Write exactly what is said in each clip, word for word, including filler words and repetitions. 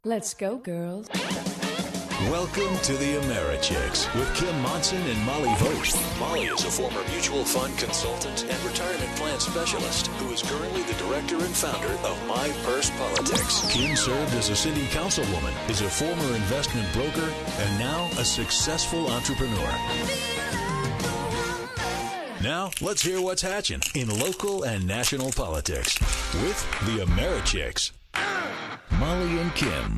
Let's go, girls. Welcome to the AmeriChicks with Kim Monson and Molly Vogt. Molly is a former mutual fund consultant and retirement plan specialist who is currently the director and founder of My Purse Politics. Kim served as a city councilwoman, is a former investment broker, and now a successful entrepreneur. Now, let's hear what's hatching in local and national politics with the AmeriChicks. Molly and Kim.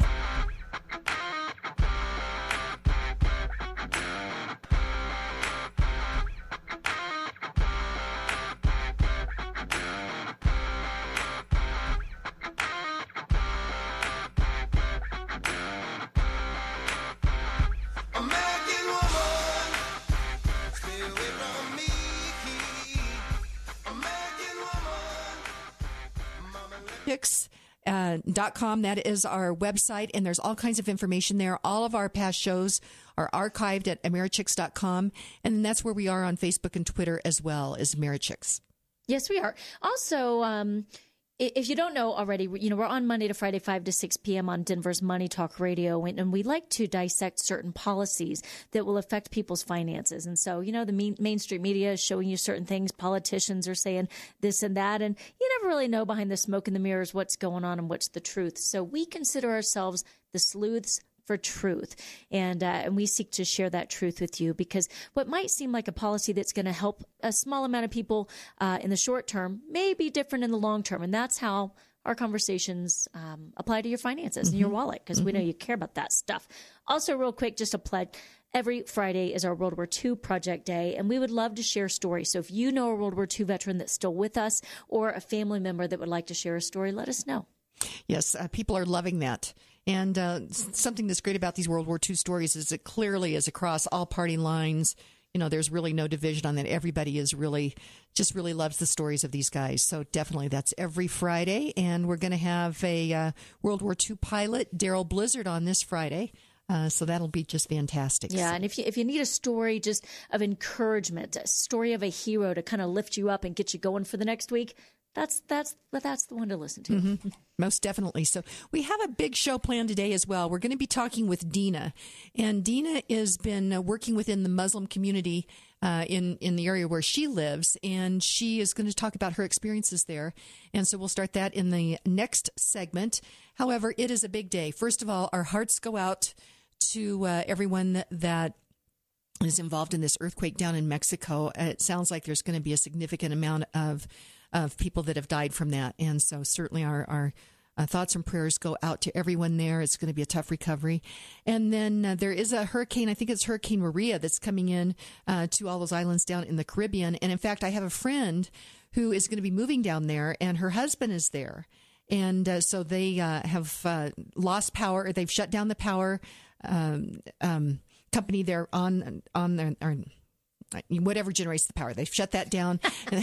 Uh, dot com. That is our website, and there's all kinds of information there. All of our past shows are archived at Americhicks dot com, and that's where we are on Facebook and Twitter as well as Americhicks. Yes, we are. Also, um, if you don't know already, you know, we're on Monday to Friday, five to six p.m. on Denver's Money Talk Radio, and, and we like to dissect certain policies that will affect people's finances. And so, you know, the main, mainstream media is showing you certain things. Politicians are saying this and that, and you never really know behind the smoke and the mirrors what's going on and what's the truth. So we consider ourselves the sleuths for truth. And uh, and we seek to share that truth with you, because what might seem like a policy that's going to help a small amount of people uh, in the short term may be different in the long term. And that's how our conversations um, apply to your finances mm-hmm. and your wallet, because mm-hmm. we know you care about that stuff. Also, real quick, just a plug. Every Friday is our World War Two Project Day, and we would love to share stories. So if you know a World War Two veteran that's still with us, or a family member that would like to share a story, let us know. Yes, uh, people are loving that. And uh, something that's great about these World War Two stories is it clearly is across all party lines. You know, there's really no division on that. Everybody is really, just really loves the stories of these guys. So definitely that's every Friday. And we're going to have a uh, World War Two pilot, Daryl Blizzard, on this Friday. Uh, so that'll be just fantastic. Yeah, so. and if you if you need a story just of encouragement, a story of a hero to kind of lift you up and get you going for the next week, That's that's that's the one to listen to. Mm-hmm. Most definitely. So we have a big show planned today as well. We're going to be talking with Dina, and Dina has been uh, working within the Muslim community uh, in in the area where she lives, and she is going to talk about her experiences there. And so we'll start that in the next segment. However, it is a big day. First of all, our hearts go out to uh, everyone that, that is involved in this earthquake down in Mexico. Uh, it sounds like there's going to be a significant amount of of people that have died from that. And so certainly our, our uh, thoughts and prayers go out to everyone there. It's going to be a tough recovery. And then uh, there is a hurricane, I think it's Hurricane Maria, that's coming in uh, to all those islands down in the Caribbean. And in fact, I have a friend who is going to be moving down there, and her husband is there. And uh, so they uh, have uh, lost power, or they've shut down the power um, um, company there on, on their, or, whatever generates the power. They've shut that down.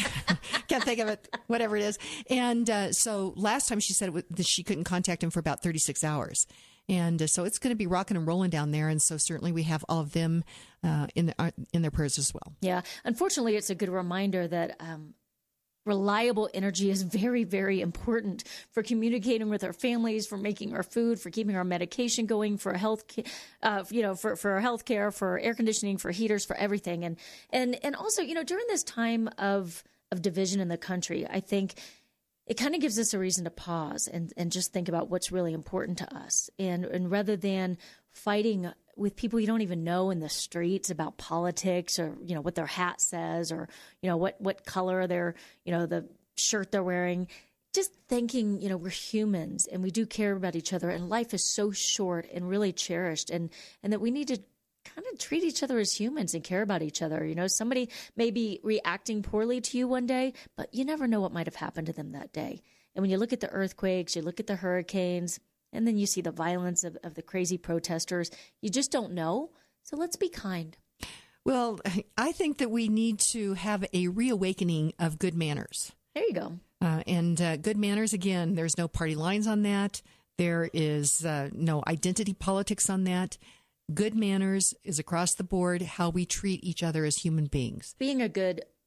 Can't think of it, whatever it is. And uh, so last time she said it was, that she couldn't contact him for about thirty-six hours. And uh, so it's going to be rocking and rolling down there. And so certainly we have all of them uh, in, uh, in their prayers as well. Yeah. Unfortunately, it's a good reminder that um, reliable energy is very, very important for communicating with our families, for making our food, for keeping our medication going, for health, uh, you know, for, for our health care, for air conditioning, for heaters, for everything. And, and, and also, you know, during this time of, of division in the country, I think it kind of gives us a reason to pause and, and just think about what's really important to us. And, and rather than fighting with people you don't even know in the streets about politics, or, you know, what their hat says, or, you know, what, what color their, you know, the shirt they're wearing, just thinking, you know, we're humans and we do care about each other, and life is so short and really cherished, and, and that we need to kind of treat each other as humans and care about each other. You know, somebody may be reacting poorly to you one day, but you never know what might have happened to them that day. And when you look at the earthquakes, you look at the hurricanes, and then you see the violence of, of the crazy protesters, you just don't know. So let's be kind. Well, I think that we need to have a reawakening of good manners. There you go. Uh, and uh, good manners, again, there's no party lines on that. There is uh, no identity politics on that. Good manners is across the board how we treat each other as human beings. Being a good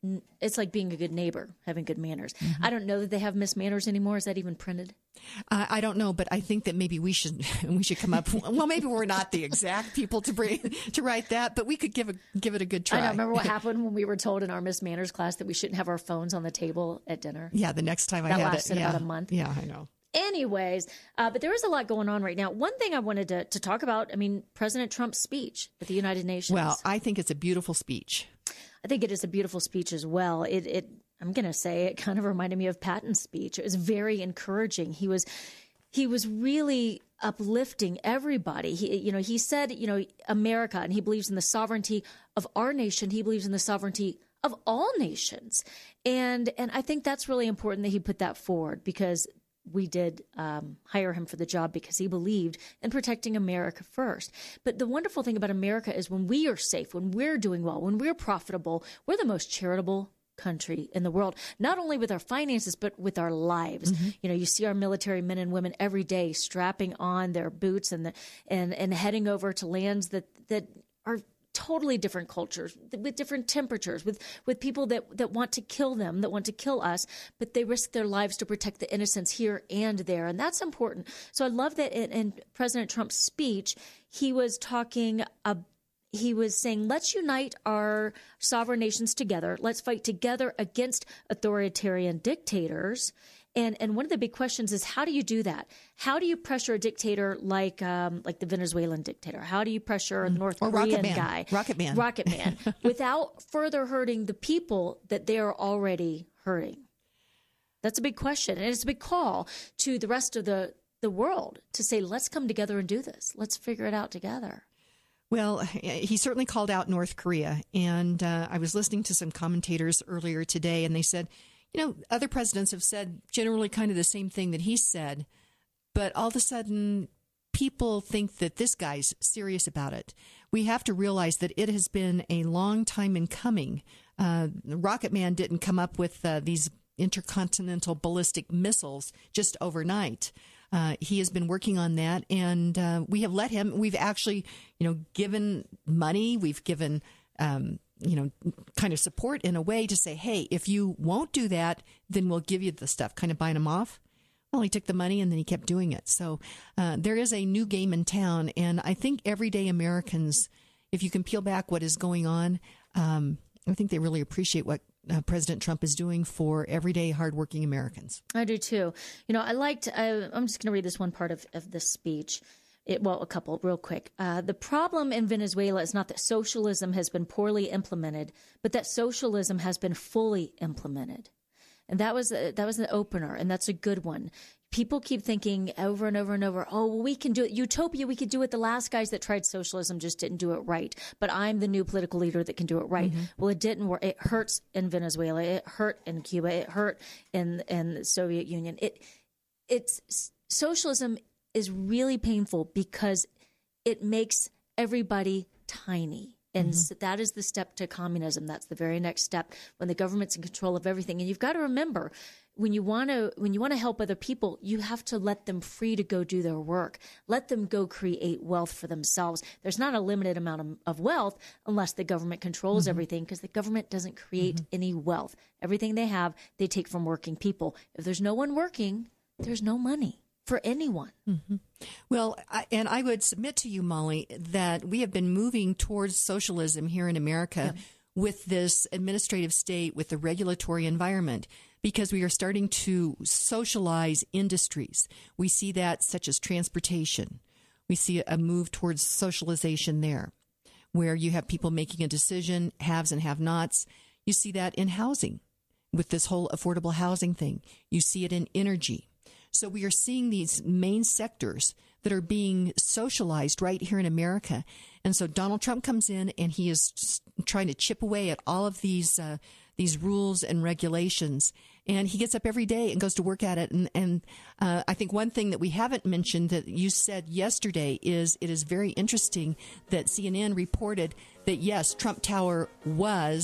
it's like being a good neighbor, having good manners. Mm-hmm. I don't know that they have Miss Manners anymore. Is that even printed? Uh, I don't know, but I think that maybe we should we should come up. Well, maybe we're not the exact people to bring to write that, but we could give a give it a good try. I don't remember what happened when we were told in our Miss Manners class that we shouldn't have our phones on the table at dinner. Yeah, the next time I that had it, lasted yeah. about a month. Yeah, I know. Anyways, uh, but there is a lot going on right now. One thing I wanted to, to talk about, I mean, President Trump's speech at the United Nations. Well, I think it's a beautiful speech. I think it is a beautiful speech as well. It, it I'm going to say it kind of reminded me of Patton's speech. It was very encouraging. He was he was really uplifting everybody. He, you know, he said, you know, America, and he believes in the sovereignty of our nation. He believes in the sovereignty of all nations. And and I think that's really important that he put that forward, because we did um, hire him for the job because he believed in protecting America first. But the wonderful thing about America is when we are safe, when we're doing well, when we're profitable, we're the most charitable country in the world, not only with our finances, but with our lives. Mm-hmm. You know, you see our military men and women every day strapping on their boots and the, and, and heading over to lands that, that are totally different cultures, with different temperatures, with, with people that, that want to kill them, that want to kill us, but they risk their lives to protect the innocents here and there. And that's important. So I love that in, in President Trump's speech, he was talking about He was saying, let's unite our sovereign nations together. Let's fight together against authoritarian dictators. And and one of the big questions is, how do you do that? How do you pressure a dictator like um, like the Venezuelan dictator? How do you pressure a North or Korean Rocket Man. guy? Rocket Man. Rocket Man. Without further hurting the people that they are already hurting? That's a big question. And it's a big call to the rest of the, the world to say, let's come together and do this. Let's figure it out together. Well, he certainly called out North Korea. And uh, I was listening to some commentators earlier today, and they said, you know, other presidents have said generally kind of the same thing that he said, but all of a sudden people think that this guy's serious about it. We have to realize that it has been a long time in coming. Uh, Rocket Man didn't come up with uh, these intercontinental ballistic missiles just overnight. Uh, he has been working on that, and uh, we have let him. We've actually, you know, given money. We've given, um, you know, kind of support in a way to say, hey, if you won't do that, then we'll give you the stuff, kind of buying him off. Well, he took the money and then he kept doing it. So uh, there is a new game in town, and I think everyday Americans, if you can peel back what is going on, um, I think they really appreciate what Uh, President Trump is doing for everyday, hardworking Americans. I do too. You know, I liked, uh, I'm just going to read this one part of, of this speech. It, well, a couple real quick. Uh, the problem in Venezuela is not that socialism has been poorly implemented, but that socialism has been fully implemented. And that was a, that was an opener, and that's a good one. People keep thinking over and over and over, oh, well, we can do it. Utopia, we could do it. The last guys that tried socialism just didn't do it right. But I'm the new political leader that can do it right. Mm-hmm. Well, it didn't work. It hurts in Venezuela. It hurt in Cuba. It hurt in, in the Soviet Union. It it's socialism is really painful because it makes everybody tiny. And mm-hmm. so that is the step to communism. That's the very next step, when the government's in control of everything. And you've got to remember, when you want to when you want to help other people, you have to let them free to go do their work. Let them go create wealth for themselves. There's not a limited amount of, of wealth unless the government controls mm-hmm. everything, because the government doesn't create mm-hmm. any wealth. Everything they have, they take from working people. If there's no one working, there's no money for anyone. Mm-hmm. Well, I, and I would submit to you, Molly, that we have been moving towards socialism here in America yeah. with this administrative state, with the regulatory environment, because we are starting to socialize industries. We see that, such as transportation. We see a move towards socialization there, where you have people making a decision, haves and have-nots. You see that in housing, with this whole affordable housing thing. You see it in energy. So we are seeing these main sectors that are being socialized right here in America. And so Donald Trump comes in, and he is trying to chip away at all of these uh, these rules and regulations. And he gets up every day and goes to work at it. And, and uh, I think one thing that we haven't mentioned that you said yesterday is it is very interesting that C N N reported that, yes, Trump Tower was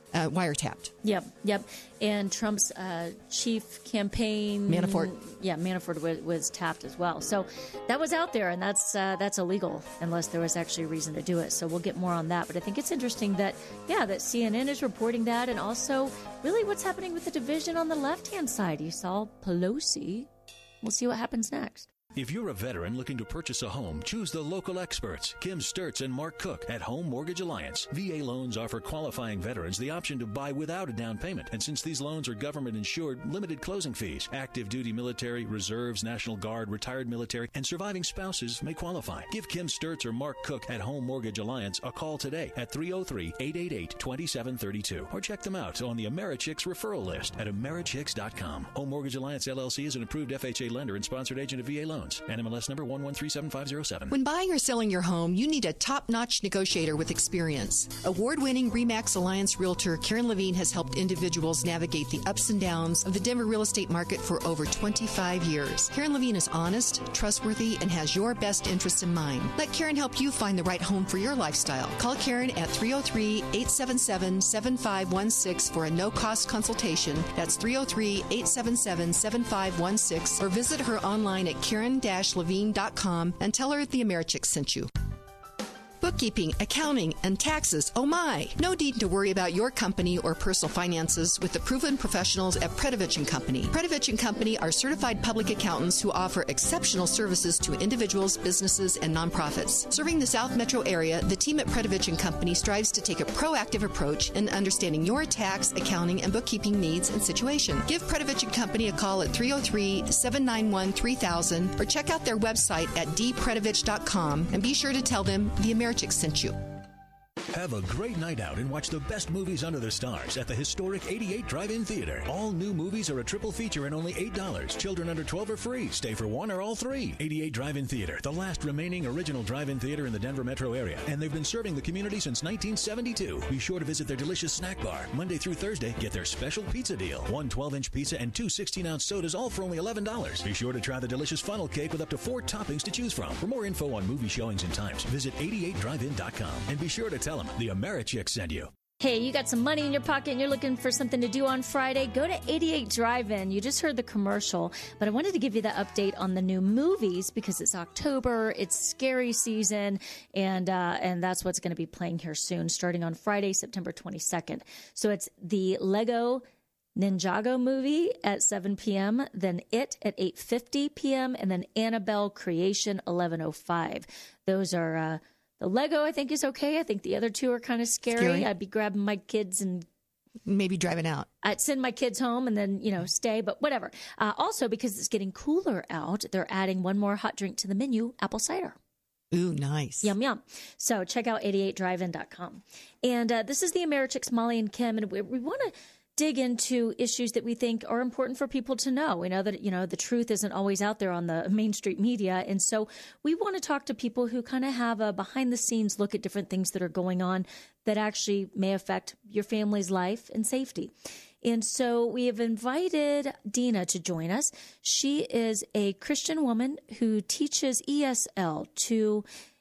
uh, wiretapped. Yep, yep. And Trump's uh, chief campaign Manafort. Yeah, Manafort was, was tapped as well. So that was out there, and that's uh, that's illegal unless there was actually a reason to do it. So we'll get more on that. But I think it's interesting that, yeah, that C N N is reporting that, and also really what's happening with the division on the left-hand side. You saw Pelosi. We'll see what happens next. If you're a veteran looking to purchase a home, choose the local experts, Kim Sturtz and Mark Cook at Home Mortgage Alliance. V A loans offer qualifying veterans the option to buy without a down payment. And since these loans are government insured, limited closing fees. Active duty military, reserves, National Guard, retired military, and surviving spouses may qualify. Give Kim Sturtz or Mark Cook at Home Mortgage Alliance a call today at three oh three, eight eight eight, two seven three two or check them out on the Americhicks referral list at Americhicks dot com. Home Mortgage Alliance L L C is an approved F H A lender and sponsored agent of V A loans. N M L S number one one three seven five zero seven. When buying or selling your home, you need a top-notch negotiator with experience. Award-winning RE/MAX Alliance realtor Karen Levine has helped individuals navigate the ups and downs of the Denver real estate market for over twenty-five years. Karen Levine is honest, trustworthy, and has your best interests in mind. Let Karen help you find the right home for your lifestyle. Call Karen at three oh three, eight seven seven, seven five one six for a no-cost consultation. That's three oh three, eight seven seven, seven five one six or visit her online at karen dash levine dot com and tell her the Americhicks sent you. Bookkeeping, accounting, and taxes. Oh my! No need to worry about your company or personal finances with the proven professionals at Predovich and Company. Predovich and Company are certified public accountants who offer exceptional services to individuals, businesses, and nonprofits. Serving the South Metro area, the team at Predovich and Company strives to take a proactive approach in understanding your tax, accounting, and bookkeeping needs and situation. Give Predovich and Company a call at three oh three, seven nine one, three thousand or check out their website at d predovich dot com and be sure to tell them the Americhicks sent you. Have a great night out and watch the best movies under the stars at the historic eighty-eight Drive-In Theater. All new movies are a triple feature and only eight dollars. Children under twelve are free. Stay for one or all three. eighty-eight Drive-In Theater, the last remaining original drive-in theater in the Denver metro area. And they've been serving the community since nineteen seventy-two. Be sure to visit their delicious snack bar. Monday through Thursday, get their special pizza deal. One twelve-inch pizza and two sixteen-ounce sodas, all for only eleven dollars. Be sure to try the delicious funnel cake with up to four toppings to choose from. For more info on movie showings and times, visit eighty-eight drive in dot com. And be sure to tell them the Americhicks sent you. Hey, you got some money in your pocket and you're looking for something to do on Friday? Go to eighty-eight Drive-In. You just heard the commercial, but I wanted to give you the update on the new movies because it's October, it's scary season, and uh, and that's what's going to be playing here soon, starting on Friday, September twenty-second. So it's the Lego Ninjago movie at seven p.m., then It at eight fifty p.m., and then Annabelle Creation eleven oh five. Those are... Uh, The Lego, I think, is okay. I think the other two are kind of scary. scary. I'd be grabbing my kids and maybe driving out. I'd send my kids home and then, you know, stay, but whatever. Uh, also, because it's getting cooler out, they're adding one more hot drink to the menu, apple cider. Ooh, nice. Yum, yum. So check out eighty-eight drive in dot com. And uh, this is the Americhicks, Molly and Kim, and we, we want to dig into issues that we think are important for people to know. We know that, you know, the truth isn't always out there on the Main Street media. And so we want to talk to people who kind of have a behind the scenes look at different things that are going on that actually may affect your family's life and safety. And so we have invited Dina to join us. She is a Christian woman who teaches E S L to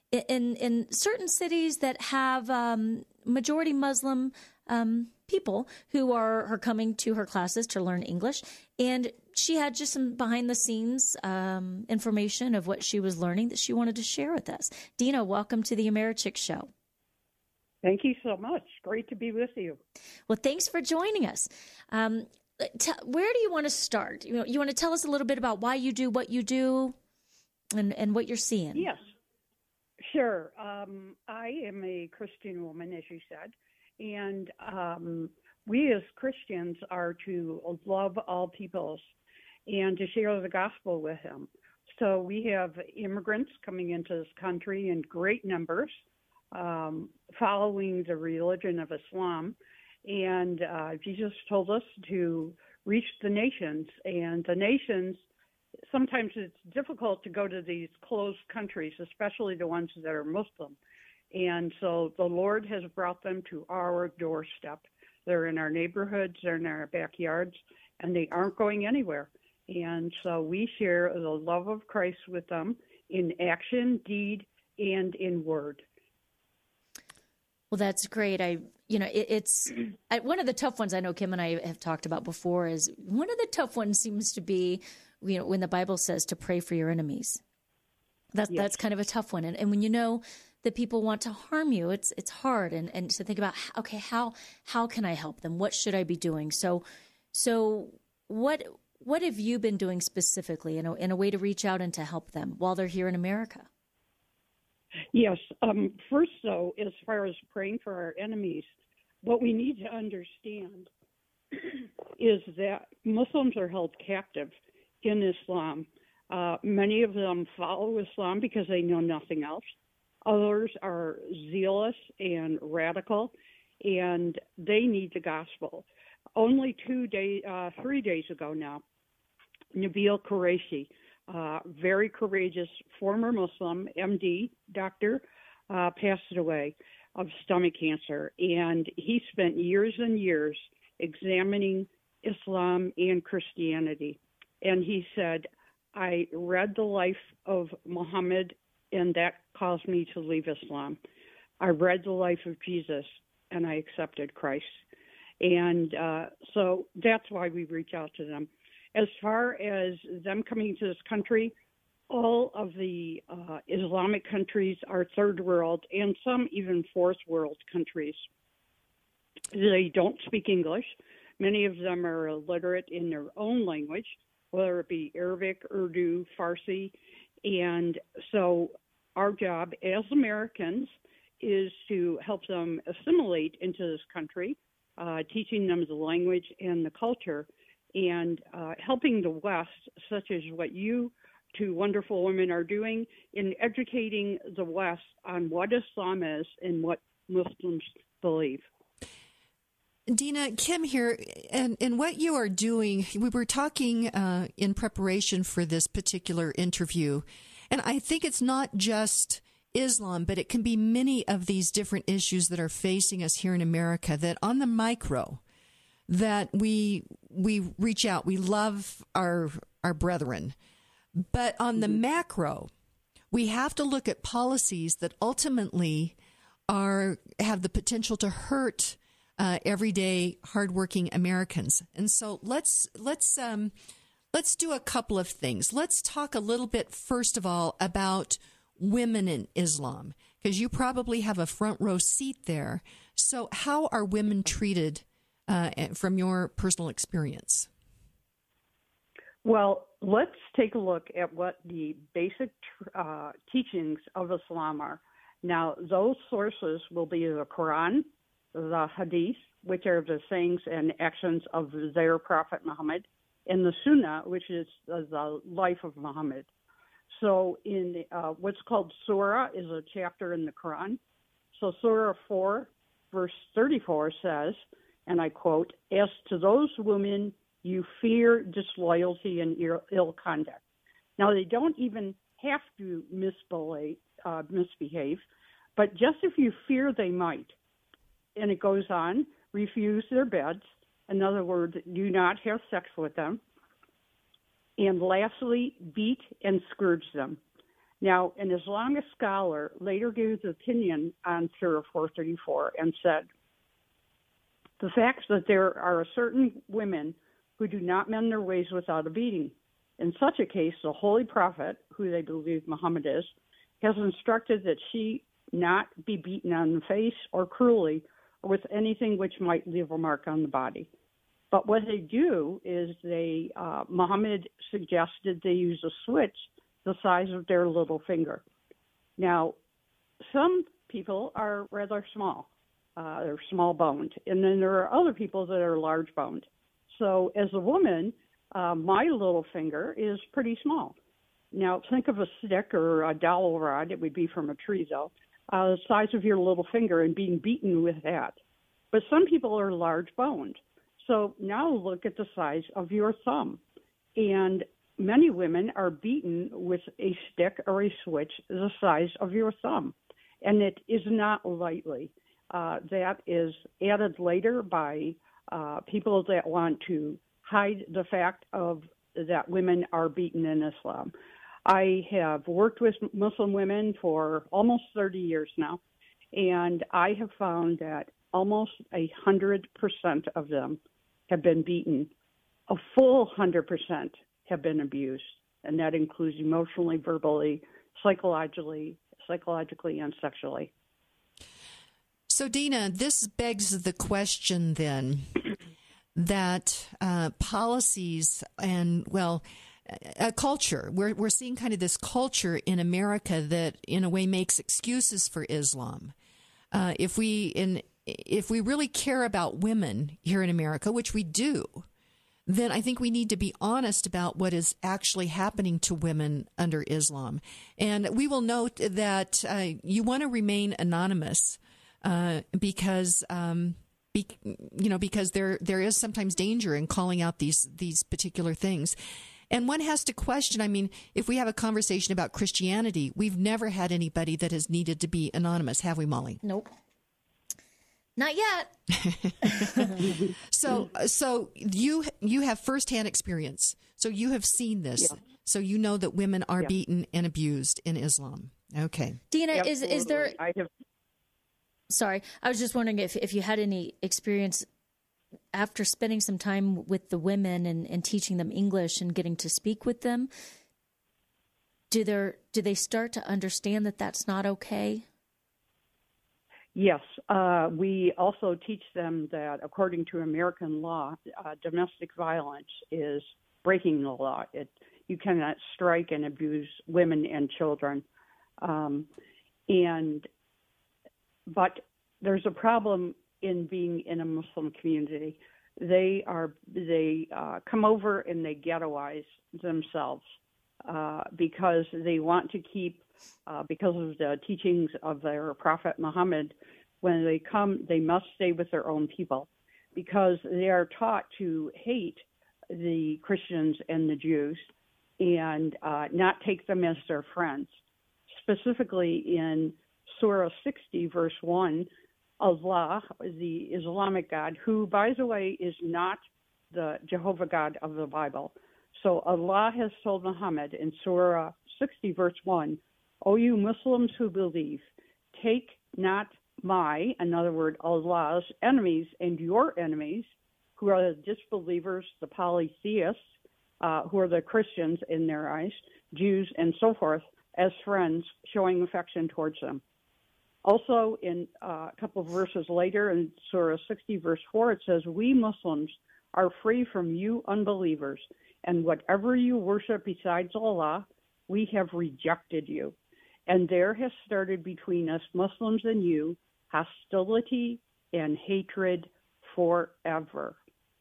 in in certain cities that have um, majority Muslim um people who are, are coming to her classes to learn English. And she had just some behind the scenes um, information of what she was learning that she wanted to share with us. Dina, welcome to the Americhicks Show. Thank you so much. Great to be with you. Well, thanks for joining us. Um, t- where do you want to start? You know, you want to tell us a little bit about why you do what you do and, and what you're seeing? Yes, sure. Um, I am a Christian woman, as you said. And um, we as Christians are to love all peoples and to share the gospel with them. So we have immigrants coming into this country in great numbers, um, following the religion of Islam. And uh, Jesus told us to reach the nations. And the nations, sometimes it's difficult to go to these closed countries, especially the ones that are Muslim. And so the Lord has brought them to our doorstep. They're in our neighborhoods, they're in our backyards, and they aren't going anywhere. And so we share the love of Christ with them in action, deed, and in word. Well, that's great. I, you know, it, it's I, one of the tough ones I know Kim and I have talked about before is one of the tough ones seems to be, you know, when the Bible says to pray for your enemies. That's Yes. that's kind of a tough one. And, and when you know that people want to harm you, it's it's hard. And, and to think about, okay, how how can I help them? What should I be doing? So so what what have you been doing specifically in a, in a way to reach out and to help them while they're here in America? Yes. Um, first, though, as far as praying for our enemies, what we need to understand is that Muslims are held captive in Islam. Uh, many of them follow Islam because they know nothing else. Others are zealous and radical, and they need the gospel. Only two days, uh, three days ago now, Nabil Qureshi, uh, very courageous former Muslim M D doctor, uh, passed away of stomach cancer, and he spent years and years examining Islam and Christianity. And he said, I read the life of Muhammad, and that caused me to leave Islam. I read the life of Jesus, and I accepted Christ. And uh, so that's why we reach out to them. As far as them coming to this country, all of the uh, Islamic countries are third world, and some even fourth world countries. They don't speak English. Many of them are illiterate in their own language, whether it be Arabic, Urdu, Farsi. And so our job as Americans is to help them assimilate into this country, uh, teaching them the language and the culture, and uh, helping the West, such as what you two wonderful women are doing, in educating the West on what Islam is and what Muslims believe. Dina, Kim here, and, and what you are doing, we were talking uh, in preparation for this particular interview, and I think it's not just Islam, but it can be many of these different issues that are facing us here in America, that on the micro, that we we reach out, we love our our brethren, but on the macro, we have to look at policies that ultimately are have the potential to hurt Uh, everyday, hardworking Americans. And so let's let's um, let's do a couple of things. Let's talk a little bit, first of all, about women in Islam, because you probably have a front row seat there. So how are women treated uh, from your personal experience? Well, let's take a look at what the basic uh, teachings of Islam are. Now, those sources will be the Quran, the Hadith, which are the sayings and actions of their Prophet Muhammad, and the Sunnah, which is the life of Muhammad. So in uh, what's called Surah is a chapter in the Quran. So Surah four, verse thirty-four says, and I quote, "As to those women you fear disloyalty and ill conduct." Now, they don't even have to misbehave, uh, misbehave, but just if you fear they might. And it goes on, refuse their beds. In other words, do not have sex with them. And lastly, beat and scourge them. Now, an Islamic scholar later gave his opinion on Surah four thirty-four and said, the fact that there are certain women who do not mend their ways without a beating. In such a case, the Holy Prophet, who they believe Muhammad is, has instructed that she not be beaten on the face or cruelly with anything which might leave a mark on the body. But what they do is they, uh, Muhammad suggested they use a switch the size of their little finger. Now, some people are rather small. Uh, they're small boned. And then there are other people that are large boned. So as a woman, uh, my little finger is pretty small. Now, think of a stick or a dowel rod. It would be from a tree, though. Uh, the size of your little finger and being beaten with that. But some people are large boned. So now look at the size of your thumb. And many women are beaten with a stick or a switch the size of your thumb. And it is not lightly. Uh, that is added later by uh, people that want to hide the fact of that women are beaten in Islam. I have worked with Muslim women for almost thirty years now, And I have found that almost a hundred percent of them have been beaten. A full hundred percent have been abused, and that includes emotionally, verbally, psychologically, psychologically, and sexually. So, Dina, this begs the question then that uh, policies and, well, a culture, we're, we're seeing kind of this culture in America that in a way makes excuses for Islam. Uh, if we in if we really care about women here in America, which we do, then I think we need to be honest about what is actually happening to women under Islam. And we will note that uh, you want to remain anonymous uh, because, um, be, you know, because there there is sometimes danger in calling out these these particular things. And one has to question, I mean, if we have a conversation about Christianity, we've never had anybody that has needed to be anonymous, have we, Molly? Nope. Not yet. so so you you have firsthand experience. So you have seen this. Yeah. So you know that women are yeah. beaten and abused in Islam. Okay. Dina, Absolutely. is is there I have Sorry, I was just wondering if, if you had any experience after spending some time with the women and, and teaching them English and getting to speak with them. Do they do they start to understand that that's not okay? Yes. Uh, we also teach them that according to American law, uh, domestic violence is breaking the law. It, you cannot strike and abuse women and children. Um, and but there's a problem in being in a Muslim community. They are they uh, come over and they ghettoize themselves uh, because they want to keep, uh, because of the teachings of their Prophet Muhammad, when they come, they must stay with their own people because they are taught to hate the Christians and the Jews and uh, not take them as their friends. Specifically in Surah sixty, verse one, Allah, the Islamic God, who, by the way, is not the Jehovah God of the Bible. So Allah has told Muhammad in Surah sixty, verse one, O you Muslims who believe, take not my, in other words, Allah's enemies and your enemies, who are the disbelievers, the polytheists, uh, who are the Christians in their eyes, Jews, and so forth, as friends, showing affection towards them. Also, in uh, a couple of verses later, in Surah sixty, verse four, it says, we Muslims are free from you unbelievers, and whatever you worship besides Allah, we have rejected you. And there has started between us, Muslims and you, hostility and hatred forever.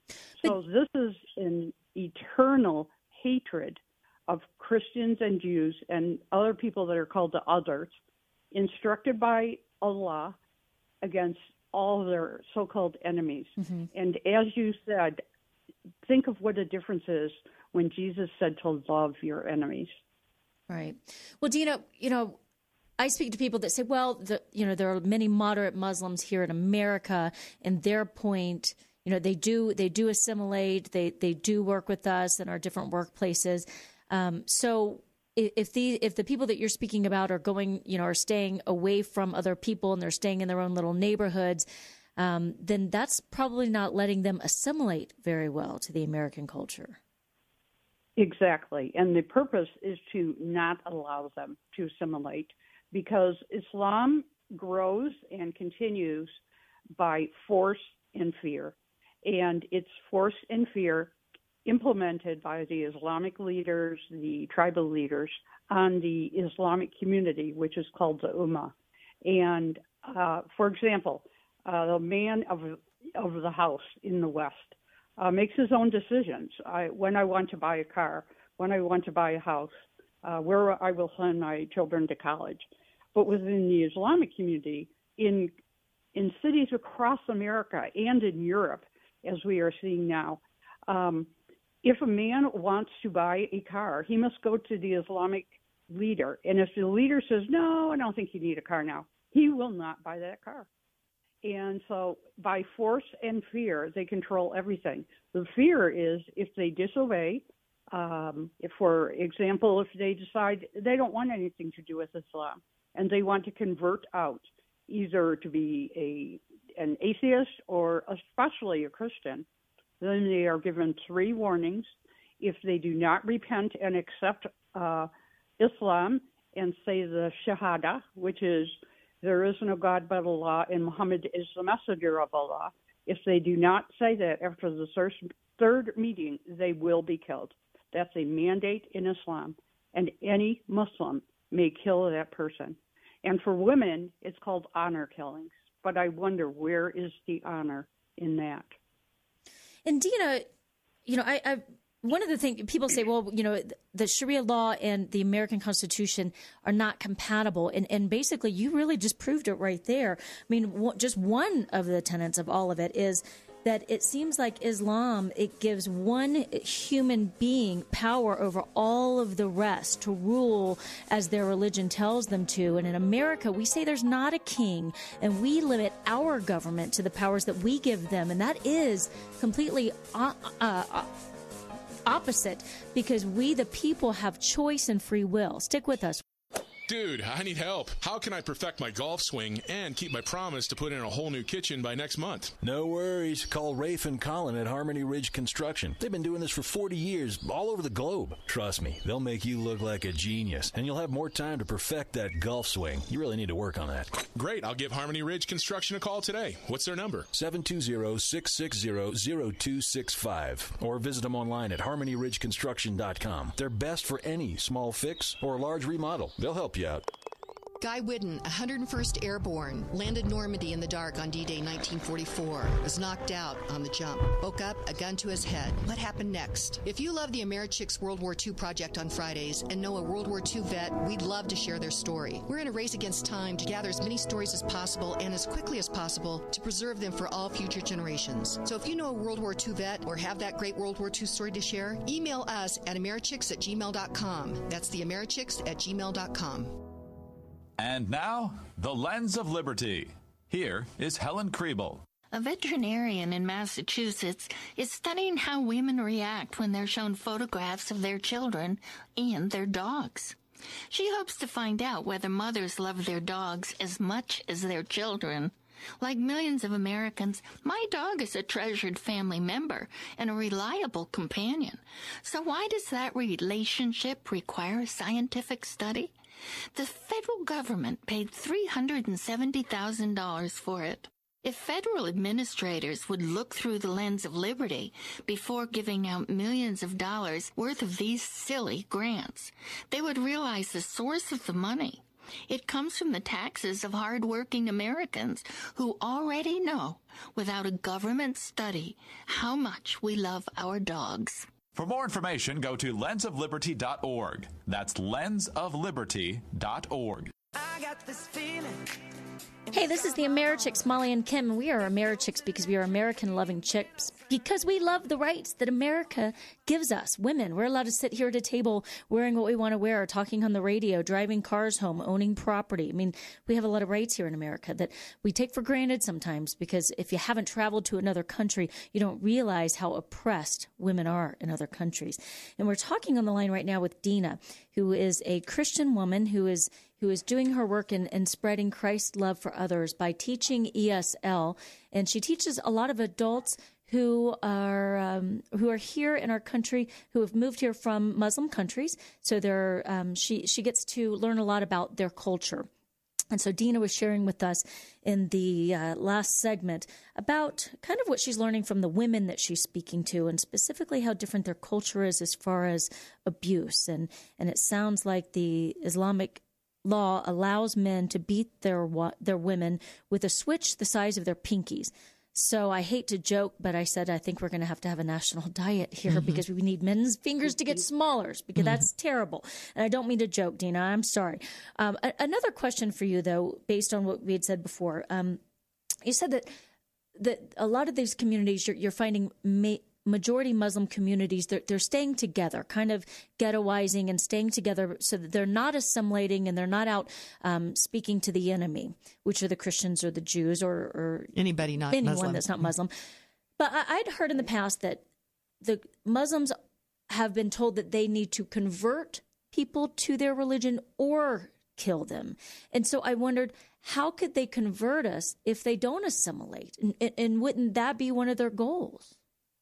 So this is an eternal hatred of Christians and Jews and other people that are called the others, instructed by Allah against all their so-called enemies. Mm-hmm. And as you said, think of what a difference is when Jesus said to love your enemies. Right. Well, Dina, you know, I speak to people that say, well, the, you know, there are many moderate Muslims here in America, and their point, you know, they do they do assimilate, they they do work with us in our different workplaces. Um, so if the if the people that you're speaking about are going, you know, are staying away from other people and they're staying in their own little neighborhoods, um, then that's probably not letting them assimilate very well to the American culture. Exactly. And the purpose is to not allow them to assimilate, because Islam grows and continues by force and fear. And it's force and fear implemented by the Islamic leaders, the tribal leaders, on the Islamic community, which is called the Ummah. And, uh, for example, uh, the man of, of the house in the West uh, makes his own decisions. I, when I want to buy a car, when I want to buy a house, uh, where I will send my children to college. But within the Islamic community, in in cities across America and in Europe, as we are seeing now, um, if a man wants to buy a car, he must go to the Islamic leader. And if the leader says, no, I don't think you need a car now, he will not buy that car. And so by force and fear, they control everything. The fear is if they disobey, um, if, for example, if they decide they don't want anything to do with Islam and they want to convert out, either to be a an atheist or especially a Christian. Then they are given three warnings. If they do not repent and accept uh, Islam and say the Shahada, which is there is no God but Allah and Muhammad is the messenger of Allah, if they do not say that after the first, third meeting, they will be killed. That's a mandate in Islam, and any Muslim may kill that person. And for women, it's called honor killings. But I wonder, where is the honor in that? And Dina, you know, I, I one of the things people say, well, you know, the Sharia law and the American Constitution are not compatible. And, and basically, you really just proved it right there. I mean, just one of the tenets of all of it is that it seems like Islam, it gives one human being power over all of the rest to rule as their religion tells them to. And in America, we say there's not a king, and we limit our government to the powers that we give them. And that is completely uh, uh, opposite, because we, the people, have choice and free will. Stick with us. Dude, I need help. How can I perfect my golf swing and keep my promise to put in a whole new kitchen by next month? No worries. Call Rafe and Colin at Harmony Ridge Construction. They've been doing this for forty years, all over the globe. Trust me, they'll make you look like a genius, and you'll have more time to perfect that golf swing. You really need to work on that. Great. I'll give Harmony Ridge Construction a call today. What's their number? seven two zero, six six zero, zero two six five. Or visit them online at harmony ridge construction dot com. They're best for any small fix or large remodel. They'll help you out. Guy Whidden, one hundred first Airborne, landed Normandy in the dark on D-Day nineteen forty-four, was knocked out on the jump, woke up, a gun to his head. What happened next? If you love the Americhicks World War Two project on Fridays and know a World War Two vet, we'd love to share their story. We're in a race against time to gather as many stories as possible and as quickly as possible to preserve them for all future generations. So if you know a World War Two vet or have that great World War Two story to share, email us at americhicks at gmail dot com. That's the americhicks at gmail dot com. And now, The Lens of Liberty. Here is Helen Kriebel. A veterinarian in Massachusetts is studying how women react when they're shown photographs of their children and their dogs. She hopes to find out whether mothers love their dogs as much as their children. Like millions of Americans, my dog is a treasured family member and a reliable companion. So why does that relationship require a scientific study? The federal government paid three hundred seventy thousand dollars for it. If federal administrators would look through the lens of liberty before giving out millions of dollars worth of these silly grants, they would realize the source of the money. It comes from the taxes of hardworking Americans who already know, without a government study, how much we love our dogs. For more information, go to lens of liberty dot org. That's lens of liberty dot org. I got this feeling. Hey, this is the Americhicks, Molly and Kim, and we are Americhicks because we are American-loving chicks, because we love the rights that America gives us. Women, we're allowed to sit here at a table wearing what we want to wear, talking on the radio, driving cars home, owning property. I mean, we have a lot of rights here in America that we take for granted sometimes, because if you haven't traveled to another country, you don't realize how oppressed women are in other countries. And we're talking on the line right now with Dina, who is a Christian woman who is who is doing her work in, in spreading Christ's love for others by teaching E S L. And she teaches a lot of adults who are um, who are here in our country, who have moved here from Muslim countries. So they're, um, she, she gets to learn a lot about their culture. And so Dina was sharing with us in the uh, last segment about kind of what she's learning from the women that she's speaking to, and specifically how different their culture is as far as abuse. And, and it sounds like the Islamic law allows men to beat their their women with a switch the size of their pinkies. So I hate to joke, but I said I think we're going to have to have a national diet here mm-hmm. because we need men's fingers to get smaller, because mm-hmm. that's terrible. And I don't mean to joke, Dina. I'm sorry. Um, a- another question for you, though, based on what we had said before. Um, you said that that a lot of these communities you're, you're finding ma- majority Muslim communities, they're, they're staying together, kind of ghettoizing and staying together so that they're not assimilating and they're not out um, speaking to the enemy, which are the Christians or the Jews or, or anybody not anyone Muslim. that's not Muslim. But I, I'd heard in the past that the Muslims have been told that they need to convert people to their religion or kill them. And so I wondered, how could they convert us if they don't assimilate? And, and, and wouldn't that be one of their goals?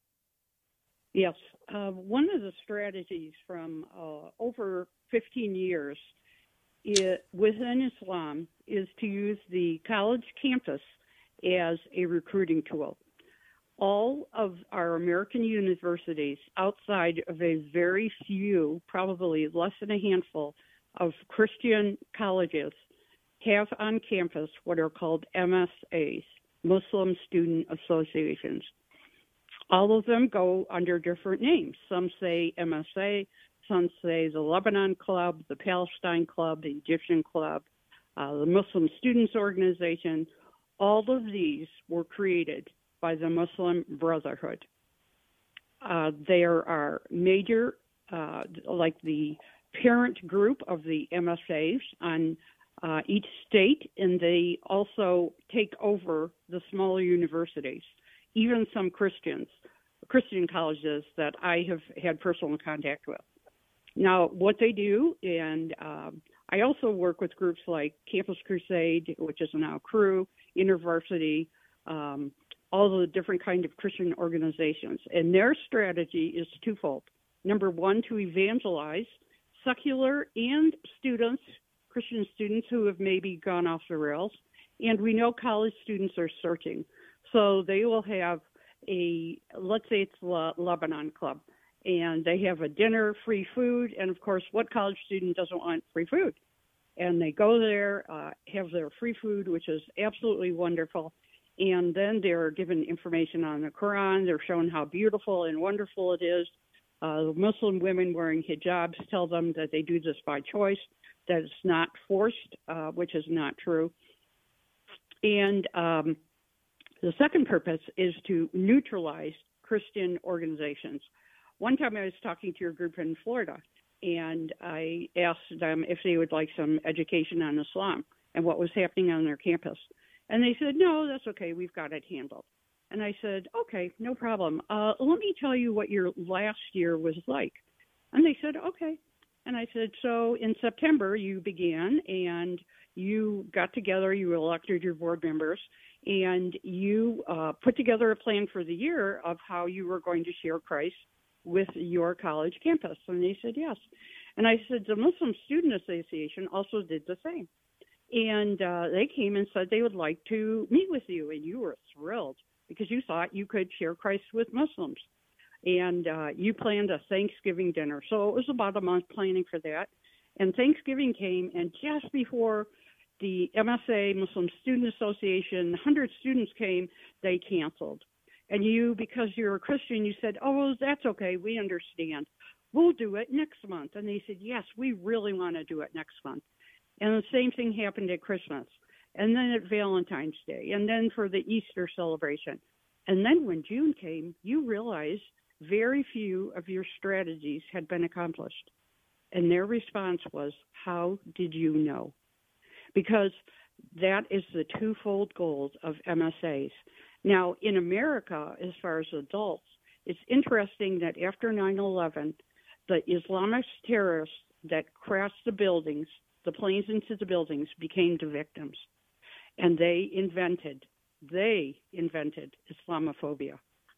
Yes. Uh, one of the strategies from uh, over fifteen years it, within Islam is to use the college campus as a recruiting tool. All of our American universities, outside of a very few, probably less than a handful of Christian colleges, have on campus what are called M S As, Muslim Student Associations. All of them go under different names. Some say M S A, some say the Lebanon Club, the Palestine Club, the Egyptian Club, uh, the Muslim Students Organization. All of these were created by the Muslim Brotherhood. Uh, there are major, uh, like the parent group of the M S As on uh, each state, and they also take over the smaller universities. Even some Christians, Christian colleges that I have had personal contact with. Now, what they do, and um, I also work with groups like Campus Crusade, which is now Cru, InterVarsity, um, all the different kind of Christian organizations. And their strategy is twofold. Number one, to evangelize secular and students, Christian students who have maybe gone off the rails. And we know college students are searching. So they will have a, let's say it's the Lebanon Club, and they have a dinner, free food, and of course, what college student doesn't want free food? And they go there, uh, have their free food, which is absolutely wonderful, and then they're given information on the Quran. They're shown how beautiful and wonderful it is. Uh, the Muslim women wearing hijabs tell them that they do this by choice, that it's not forced, uh, which is not true. And um, the second purpose is to neutralize Christian organizations. One time I was talking to your group in Florida, and I asked them if they would like some education on Islam and what was happening on their campus. And they said, no, that's okay, we've got it handled. And I said, okay, no problem. Uh, let me tell you what your last year was like. And they said, okay. And I said, so in September you began and you got together, you elected your board members, and you uh, put together a plan for the year of how you were going to share Christ with your college campus. And they said, yes. And I said, the Muslim Student Association also did the same. And uh, they came and said they would like to meet with you, and you were thrilled because you thought you could share Christ with Muslims. And uh, you planned a Thanksgiving dinner. So it was about a month planning for that. And Thanksgiving came, and just before the M S A, Muslim Student Association, one hundred students came, they canceled. And you, because you're a Christian, you said, oh, that's okay, we understand. We'll do it next month. And they said, yes, we really want to do it next month. And the same thing happened at Christmas, and then at Valentine's Day, and then for the Easter celebration. And then when June came, you realized very few of your strategies had been accomplished. And their response was, how did you know? Because that is the twofold goals of M S As. Now, in America, as far as adults, it's interesting that after nine eleven, the Islamist terrorists that crashed the buildings, the planes into the buildings, became the victims. And they invented, they invented Islamophobia.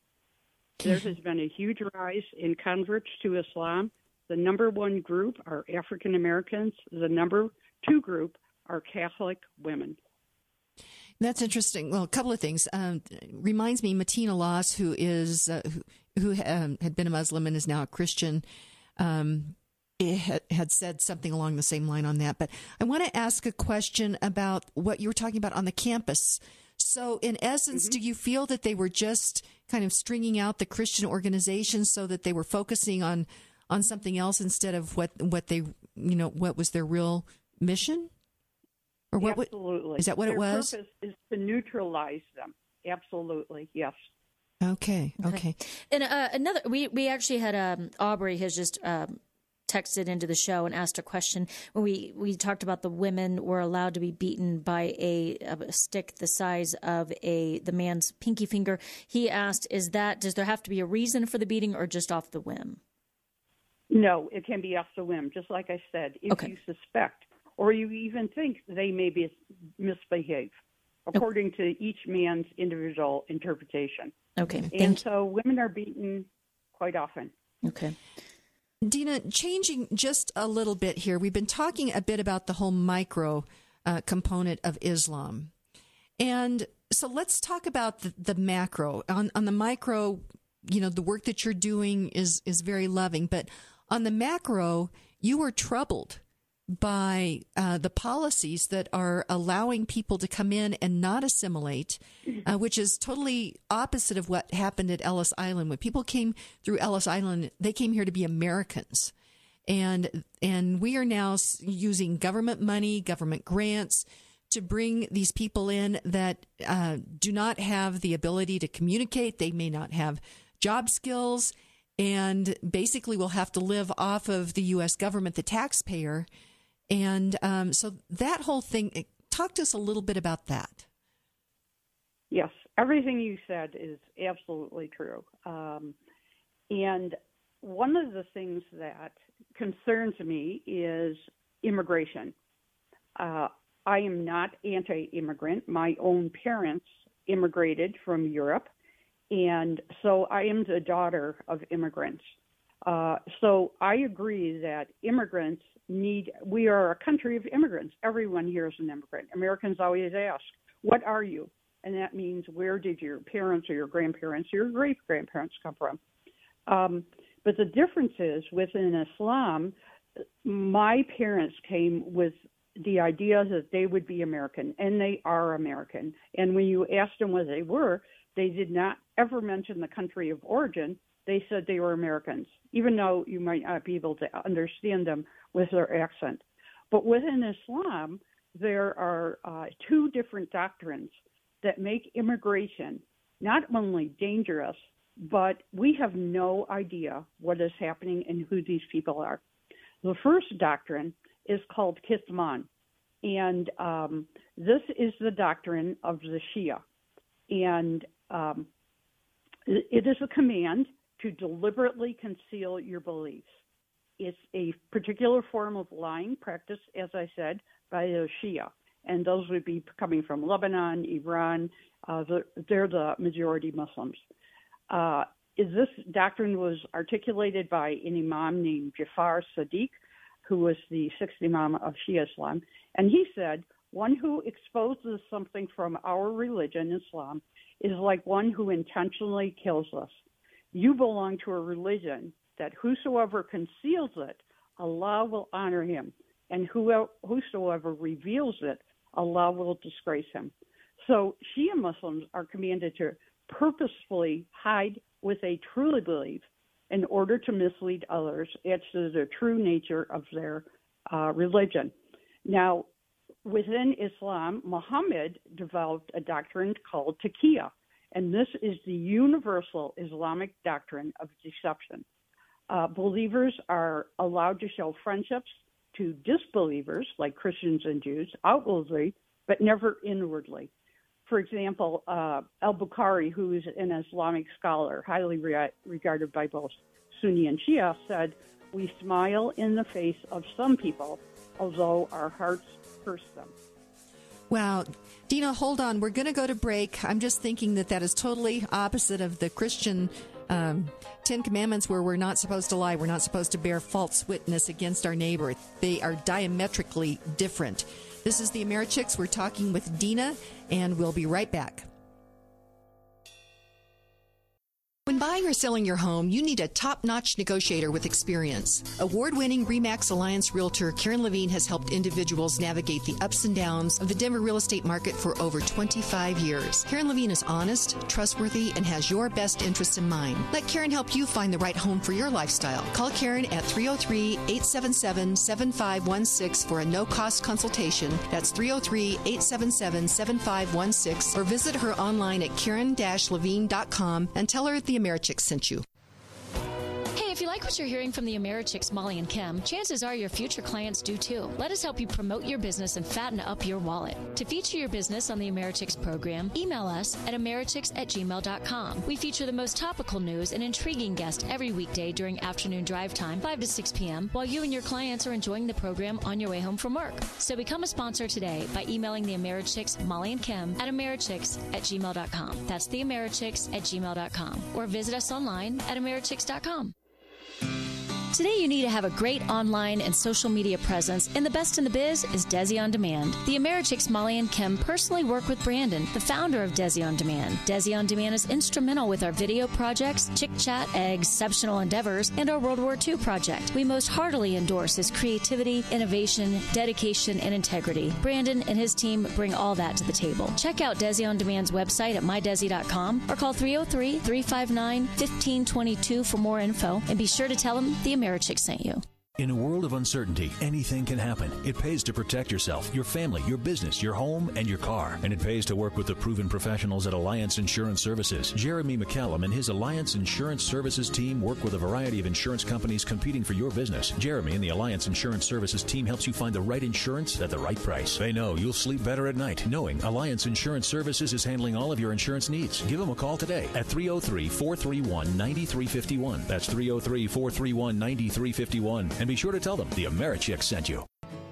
There has been a huge rise in converts to Islam. The number one group are African Americans. The number two group are Catholic women. That's interesting. Well, a couple of things. Um, reminds me, Matina Loss, who is uh, who, who um, had been a Muslim and is now a Christian, um, had, had said something along the same line on that. But I want to ask a question about what you were talking about on the campus. So, in essence, mm-hmm. do you feel that they were just kind of stringing out the Christian organizations so that they were focusing on on something else instead of what what they you know what was their real mission? Or what, Absolutely. Is that what Their it was? Their purpose is to neutralize them. Absolutely, yes. Okay, okay. okay. And uh, another, we, we actually had, um, Aubrey has just um, texted into the show and asked a question. When we, we talked about the women were allowed to be beaten by a, a stick the size of a the man's pinky finger. He asked, is that, does there have to be a reason for the beating or just off the whim? No, it can be off the whim. Just like I said, if okay. you suspect or you even think they may be misbehave, according to each man's individual interpretation. Okay. And Thank so women are beaten quite often. Okay. Dina, changing just a little bit here, we've been talking a bit about the whole micro uh, component of Islam. And so let's talk about the, the macro. On, on the micro, you know, the work that you're doing is, is very loving. But on the macro, you were troubled by uh, the policies that are allowing people to come in and not assimilate, uh, which is totally opposite of what happened at Ellis Island. When people came through Ellis Island, they came here to be Americans. And and we are now using government money, government grants to bring these people in that uh, do not have the ability to communicate. They may not have job skills, and basically will have to live off of the U S government, the taxpayer. And um, so that whole thing, talk to us a little bit about that. Yes, everything you said is absolutely true. Um, and one of the things that concerns me is immigration. Uh, I am not anti-immigrant. My own parents immigrated from Europe, and so I am the daughter of immigrants. Uh, so I agree that immigrants need, we are a country of immigrants. Everyone here is an immigrant. Americans always ask, what are you? And that means, where did your parents or your grandparents or your great-grandparents come from? Um, but the difference is, within Islam, my parents came with the idea that they would be American, and they are American. And when you asked them what they were, they did not ever mention the country of origin. They said they were Americans, even though you might not be able to understand them with their accent. But within Islam, there are uh, two different doctrines that make immigration not only dangerous, but we have no idea what is happening and who these people are. The first doctrine is called Kitman, and um, this is the doctrine of the Shia. And um, it is a command to deliberately conceal your beliefs. It's a particular form of lying practiced, as I said, by the Shia. And those would be coming from Lebanon, Iran. Uh, the, they're the majority Muslims. Uh, is this doctrine was articulated by an imam named Jafar Sadiq, who was the sixth imam of Shia Islam. And he said, one who exposes something from our religion, Islam, is like one who intentionally kills us. You belong to a religion that whosoever conceals it, Allah will honor him, and whosoever reveals it, Allah will disgrace him. So Shia Muslims are commanded to purposefully hide what they truly believe in order to mislead others as to the true nature of their uh, religion. Now, within Islam, Muhammad developed a doctrine called taqiyya, and this is the universal Islamic doctrine of deception. Uh, believers are allowed to show friendships to disbelievers, like Christians and Jews, outwardly, but never inwardly. For example, uh, al-Bukhari, who is an Islamic scholar, highly re- regarded by both Sunni and Shia, said, "We smile in the face of some people, although our hearts curse them." Wow. Dina, hold on. We're going to go to break. I'm just thinking that that is totally opposite of the Christian um, Ten Commandments, where we're not supposed to lie. We're not supposed to bear false witness against our neighbor. They are diametrically different. This is the AmeriChicks. We're talking with Dina, and we'll be right back. When buying or selling your home, you need a top-notch negotiator with experience. Award-winning RE/MAX Alliance realtor Karen Levine has helped individuals navigate the ups and downs of the Denver real estate market for over twenty-five years. Karen Levine is honest, trustworthy, and has your best interests in mind. Let Karen help you find the right home for your lifestyle. Call Karen at three oh three, eight seven seven, seven five one six for a no-cost consultation. That's three oh three, eight seven seven, seven five one six, or visit her online at karen dash levine dot com and tell her the AmeriChicks sent you. Hey, if you like like what you're hearing from the Americhicks, Molly and Kim, chances are your future clients do too. Let us help you promote your business and fatten up your wallet. To feature your business on the Americhicks program, email us at americhicks at gmail dot com. We feature the most topical news and intriguing guests every weekday during afternoon drive time, five to six p.m., while you and your clients are enjoying the program on your way home from work. So become a sponsor today by emailing the Americhicks, Molly and Kim, at americhicks at gmail dot com. That's the Americhicks at gmail dot com. Or visit us online at americhicks dot com. Today you need to have a great online and social media presence, and the best in the biz is Desi On Demand. The Americhicks, Molly and Kim, personally work with Brandon, the founder of Desi On Demand. Desi On Demand is instrumental with our video projects, Chick Chat, Exceptional Endeavors, and our World War Two project. We most heartily endorse his creativity, innovation, dedication, and integrity. Brandon and his team bring all that to the table. Check out Desi On Demand's website at my desi dot com or call three oh three, three five nine, one five two two for more info, and be sure to tell them the Americhicks sent you. In a world of uncertainty, anything can happen. It pays to protect yourself, your family, your business, your home, and your car. And it pays to work with the proven professionals at Alliance Insurance Services. Jeremy McCallum and his Alliance Insurance Services team work with a variety of insurance companies competing for your business. Jeremy and the Alliance Insurance Services team helps you find the right insurance at the right price. They know you'll sleep better at night knowing Alliance Insurance Services is handling all of your insurance needs. Give them a call today at three oh three, four three one, nine three five one. That's three oh three, four three one, nine three five one. And be sure to tell them the Americhicks sent you.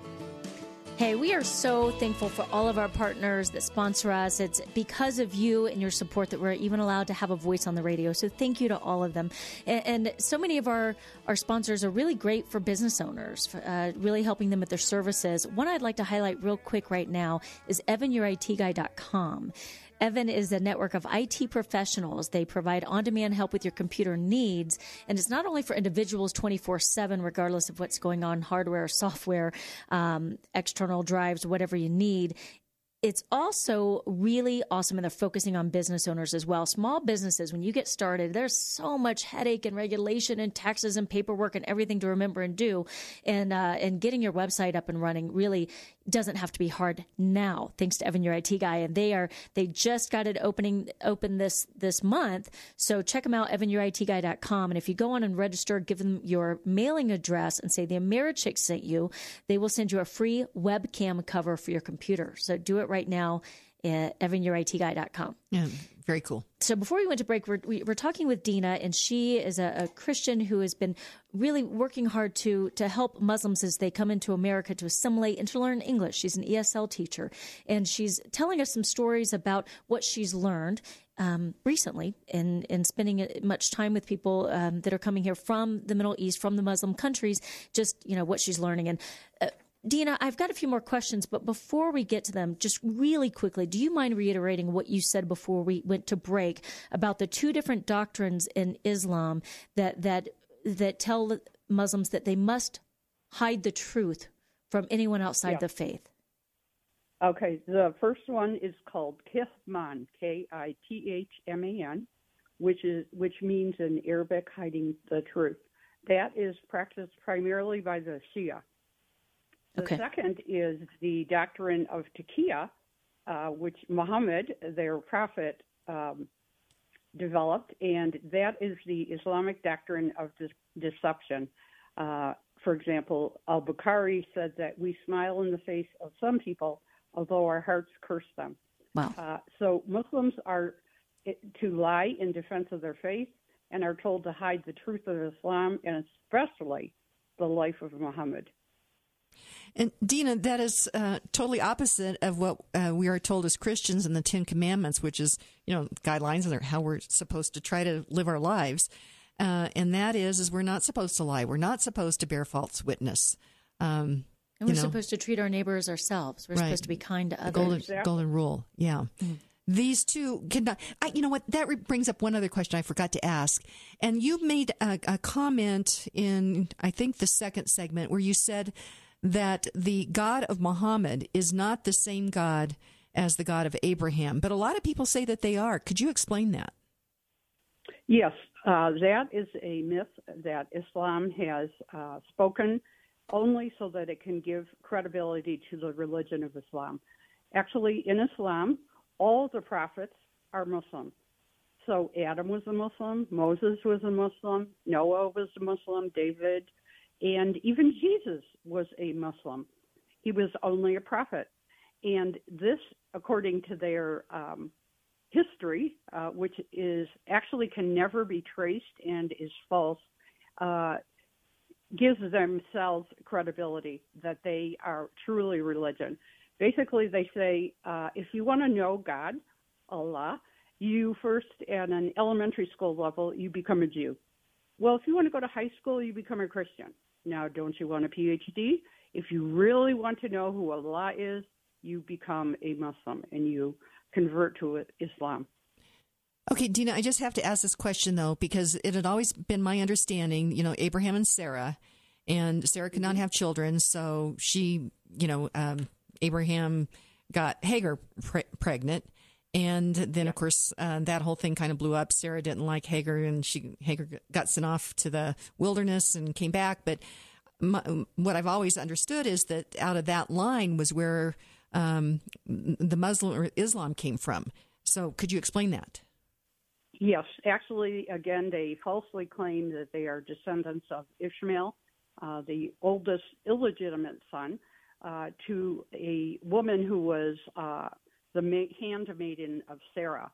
Hey, we are so thankful for all of our partners that sponsor us. It's because of you and your support that we're even allowed to have a voice on the radio. So thank you to all of them. And, and so many of our, our sponsors are really great for business owners, for, uh, really helping them with their services. One I'd like to highlight real quick right now is evan your I T guy dot com. Evan is a network of I T professionals. They provide on-demand help with your computer needs. And it's not only for individuals twenty-four seven, regardless of what's going on, hardware, software, um, external drives, whatever you need. It's also really awesome, and they're focusing on business owners as well. Small businesses, when you get started, there's so much headache and regulation and taxes and paperwork and everything to remember and do. And uh, and getting your website up and running really doesn't have to be hard now, thanks to Evan, your I T guy. And they are they just got it opening open this this month. So check them out, evan your I T guy dot com. And if you go on and register, give them your mailing address and say the Americhicks sent you, they will send you a free webcam cover for your computer. So do it right now at evan your I T guy dot com. Yeah, very cool. So before we went to break, we're, we, we're talking with Dina, and she is a, a Christian who has been really working hard to to help Muslims as they come into America to assimilate and to learn English. She's an E S L teacher, and she's telling us some stories about what she's learned um, recently in, in spending much time with people um, that are coming here from the Middle East, from the Muslim countries, just, you know, what she's learning. And uh, Dina, I've got a few more questions, but before we get to them, just really quickly, do you mind reiterating what you said before we went to break about the two different doctrines in Islam that that that tell Muslims that they must hide the truth from anyone outside yeah. the faith? Okay, the first one is called Kithman, K I T H M A N, which is which means in Arabic hiding the truth. That is practiced primarily by the Shia. The okay. second is the doctrine of taqiyya, uh, which Muhammad, their prophet, um, developed, and that is the Islamic doctrine of de- deception. Uh, for example, al-Bukhari said that we smile in the face of some people, although our hearts curse them. Wow. Uh, so Muslims are to lie in defense of their faith and are told to hide the truth of Islam and especially the life of Muhammad. And Dina, that is uh, totally opposite of what uh, we are told as Christians in the Ten Commandments, which is, you know, guidelines on how we're supposed to try to live our lives. Uh, and that is, is we're not supposed to lie. We're not supposed to bear false witness. Um, and we're you know, supposed to treat our neighbor as ourselves. We're right. supposed to be kind to others. The golden, Exactly. golden rule, yeah. Mm-hmm. These two cannot. I, you know what? That re- brings up one other question I forgot to ask. And you made a, a comment in, I think, the second segment where you said that the God of Muhammad is not the same God as the God of Abraham. But a lot of people say that they are. Could you explain that? Yes, uh, that is a myth that Islam has uh, spoken only so that it can give credibility to the religion of Islam. Actually, in Islam, all the prophets are Muslim. So Adam was a Muslim, Moses was a Muslim, Noah was a Muslim, David, and even Jesus was a Muslim. He was only a prophet. And this, according to their um, history, uh, which is actually can never be traced and is false, uh, gives themselves credibility that they are truly religion. Basically, they say, uh, if you want to know God, Allah, you first, at an elementary school level, you become a Jew. Well, if you want to go to high school, you become a Christian. Now, don't you want a P H D? If you really want to know who Allah is, you become a Muslim and you convert to Islam. Okay, Dina, I just have to ask this question, though, because it had always been my understanding, you know, Abraham and Sarah, and Sarah could not have children, so she, you know, um, Abraham got Hagar pre- pregnant, and then, of course, uh, that whole thing kind of blew up. Sarah didn't like Hagar, and she Hagar got sent off to the wilderness and came back, but my, what I've always understood is that out of that line was where um, the Muslim or Islam came from. So could you explain that? Yes, actually, again, they falsely claim that they are descendants of Ishmael, uh, the oldest illegitimate son, uh, to a woman who was uh, the ma- handmaiden of Sarah.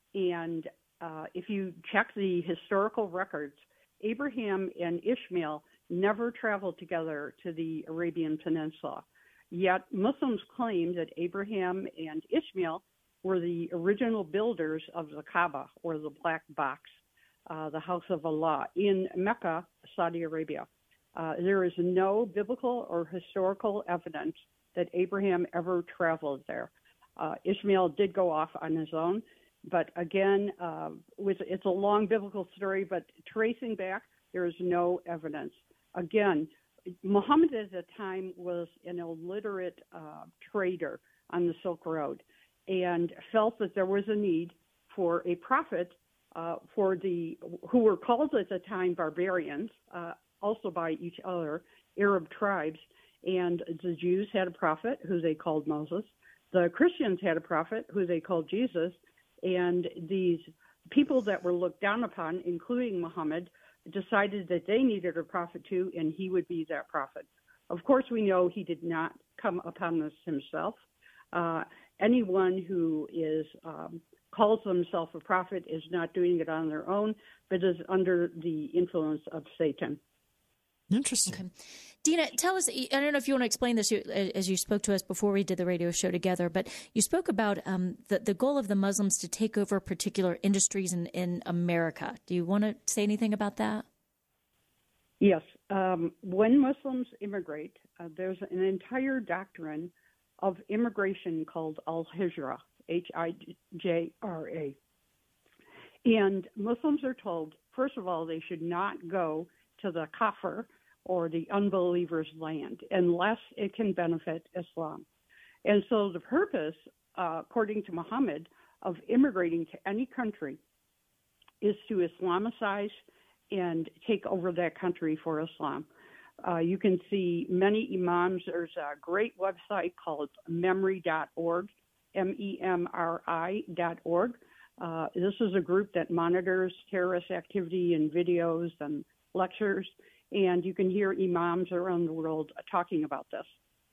And uh, if you check the historical records, Abraham and Ishmael never traveled together to the Arabian Peninsula. Yet Muslims claim that Abraham and Ishmael were the original builders of the Kaaba, or the Black Box, uh, the House of Allah, in Mecca, Saudi Arabia. Uh, there is no biblical or historical evidence that Abraham ever traveled there. Uh, Ishmael did go off on his own, but again, uh, with, it's a long biblical story, but tracing back, there is no evidence. Again, Muhammad at the time was an illiterate uh, trader on the Silk Road, and felt that there was a need for a prophet uh, for the who were called at the time barbarians, uh, also by each other, Arab tribes. And the Jews had a prophet who they called Moses. The Christians had a prophet who they called Jesus. And these people that were looked down upon, including Muhammad, decided that they needed a prophet too, and he would be that prophet. Of course, we know he did not come upon this himself. Uh, anyone who is um, calls themselves a prophet is not doing it on their own, but is under the influence of Satan. Interesting. Okay. Dina, tell us, I don't know if you want to explain this as you spoke to us before we did the radio show together, but you spoke about um, the, the goal of the Muslims to take over particular industries in, in America. Do you want to say anything about that? Yes. Um, when Muslims immigrate, uh, there's an entire doctrine of immigration called al-Hijra, H I J R A. And Muslims are told, first of all, they should not go to the kafir, or the unbeliever's land, unless it can benefit Islam. And so the purpose, uh, according to Muhammad, of immigrating to any country is to Islamicize and take over that country for Islam. Uh, you can see many imams. There's a great website called memory dot org, M E M R I dot org. Uh, this is a group that monitors terrorist activity in videos and lectures, and you can hear imams around the world talking about this.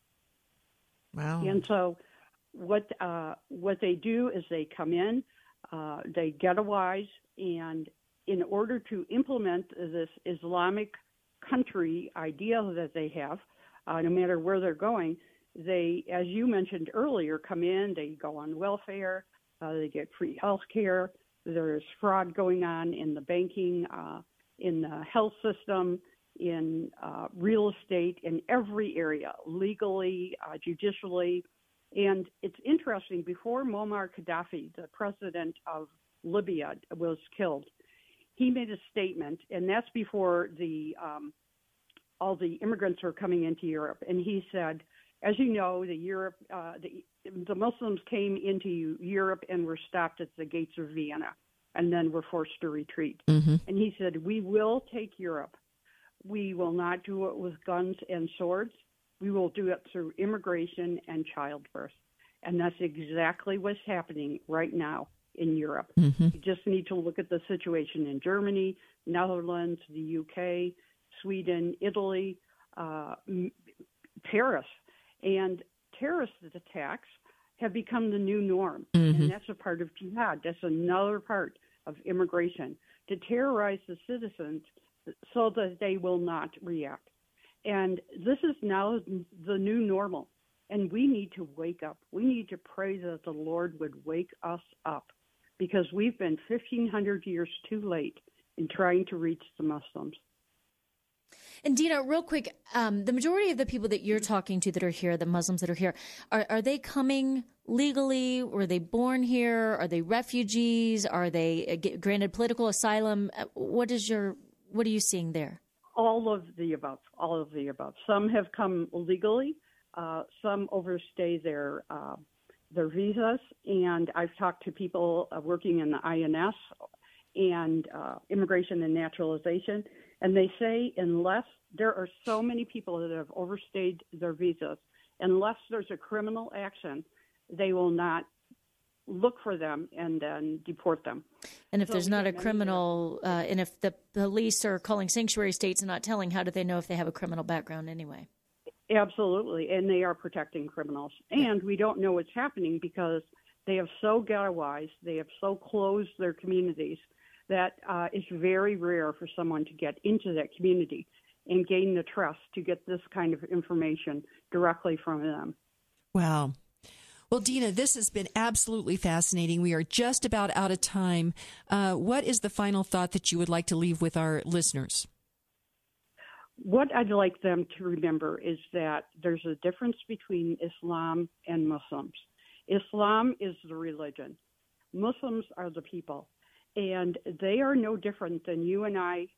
Wow. And so what uh, what they do is they come in, uh, they ghettoize, and in order to implement this Islamic country idea that they have, uh, no matter where they're going, they, as you mentioned earlier, come in, they go on welfare, uh, they get free health care, there's fraud going on in the banking, uh, in the health system, in uh, real estate, in every area, legally, uh, judicially. And it's interesting, before Muammar Gaddafi, the president of Libya, was killed, he made a statement, and that's before the um, all the immigrants were coming into Europe. And he said, as you know, the Europe, uh, the, the Muslims came into Europe and were stopped at the gates of Vienna, and then were forced to retreat. Mm-hmm. And he said, we will take Europe. We will not do it with guns and swords. We will do it through immigration and childbirth. And that's exactly what's happening right now in Europe. Mm-hmm. You just need to look at the situation in Germany, Netherlands, the U K, Sweden, Italy, uh, Paris. And terrorist attacks have become the new norm. Mm-hmm. And that's a part of jihad. That's another part of immigration, to terrorize the citizens so that they will not react. And this is now the new normal. And we need to wake up. We need to pray that the Lord would wake us up, because we've been fifteen hundred years too late in trying to reach the Muslims. And Dina, real quick, um, the majority of the people that you're talking to that are here, the Muslims that are here, are, are they coming legally? Were they born here? Are they refugees? Are they uh, granted political asylum? What is your, what are you seeing there? All of the above, all of the above. Some have come legally. Uh, some overstay their uh, their visas, and I've talked to people uh, working in the I N S and uh, Immigration and Naturalization, and they say unless there are so many people that have overstayed their visas, unless there's a criminal action, they will not look for them and then deport them. And if so there's not a criminal, uh, and if the police are calling sanctuary states and not telling, how do they know if they have a criminal background anyway? Absolutely, and they are protecting criminals. And we don't know what's happening because they have so ghettoized, they have so closed their communities that uh, it's very rare for someone to get into that community and gain the trust to get this kind of information directly from them. Wow. Well, Dina, this has been absolutely fascinating. We are just about out of time. Uh, what is the final thought that you would like to leave with our listeners? What I'd like them to remember is that there's a difference between Islam and Muslims. Islam is the religion. Muslims are the people. And they are no different than you and I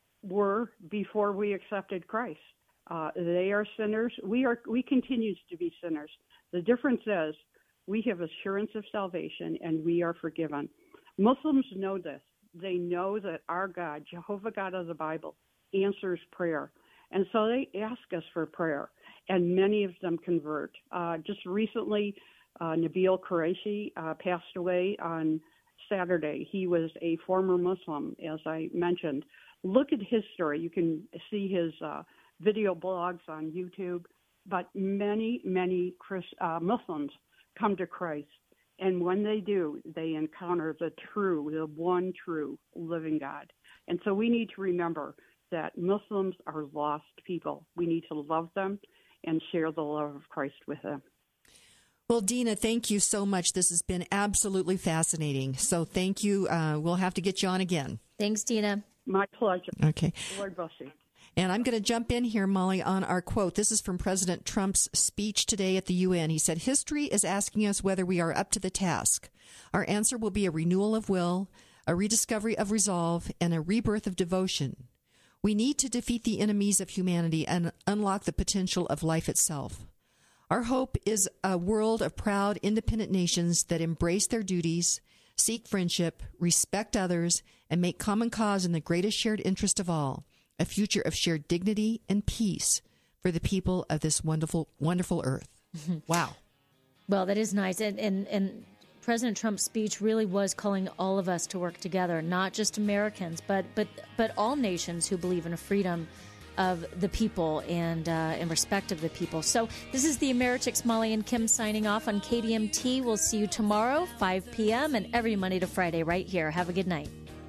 were before we accepted Christ. Uh, they are sinners. We are. We continue to be sinners. The difference is we have assurance of salvation and we are forgiven. Muslims know this. They know that our God, Jehovah God of the Bible, answers prayer. And so they ask us for prayer, and many of them convert. Uh, just recently, uh, Nabil Qureshi uh, passed away on Saturday. He was a former Muslim, as I mentioned. Look at his story. You can see his uh, video blogs on YouTube. But many, many Christ, uh, Muslims come to Christ. And when they do, they encounter the true, the one true living God. And so we need to remember that Muslims are lost people. We need to love them and share the love of Christ with them. Well, Dina, thank you so much. This has been absolutely fascinating. So thank you. Uh, we'll have to get you on again. Thanks, Dina. My pleasure. Okay. Lord bless you. And I'm going to jump in here, Molly, on our quote. This is from President Trump's speech today at the U N. He said, "History is asking us whether we are up to the task. Our answer will be a renewal of will, a rediscovery of resolve, and a rebirth of devotion. We need to defeat the enemies of humanity and unlock the potential of life itself. Our hope is a world of proud, independent nations that embrace their duties, seek friendship, respect others, and make common cause in the greatest shared interest of all, a future of shared dignity and peace for the people of this wonderful, wonderful earth." Mm-hmm. Wow. Well, that is nice. And, and, and President Trump's speech really was calling all of us to work together, not just Americans, but but but all nations who believe in a freedom of the people and uh, in respect of the people. So this is the Americhicks, Molly and Kim, signing off on K D M T. We'll see you tomorrow, five p.m., and every Monday to Friday right here. Have a good night.